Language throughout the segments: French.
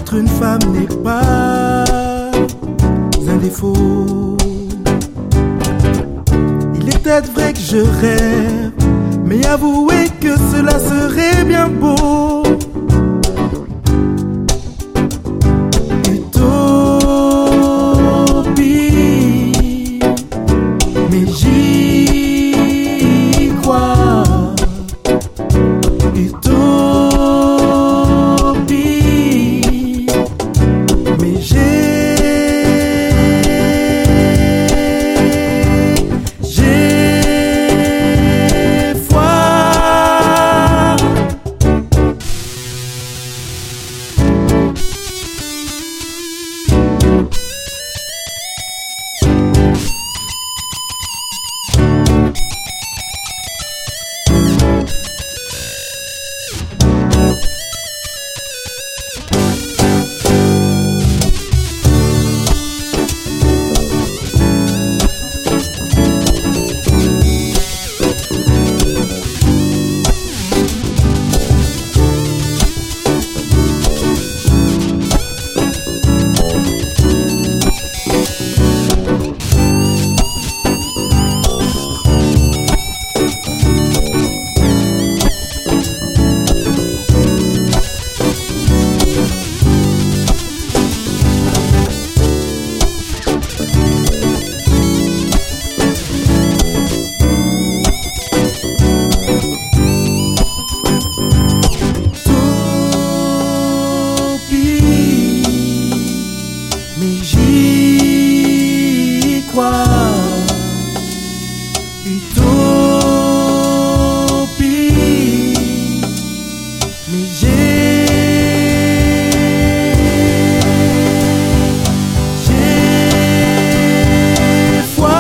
Être une femme n'est pas un défaut. Il est peut-être vrai que je rêve, mais avouez que cela serait bien beau. Utopie, mais j'y crois. Utopie, mais j'ai foi. Mais j'y crois. Utopie, mais j'ai foi.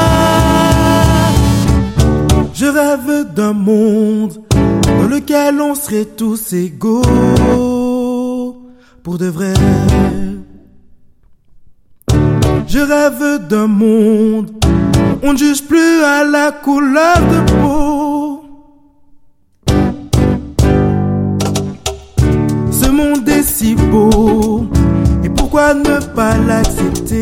Je rêve d'un monde dans lequel on serait tous égaux pour de vrai. Je rêve d'un monde où on ne juge plus à la couleur de peau. Ce monde est si beau, et pourquoi ne pas l'accepter?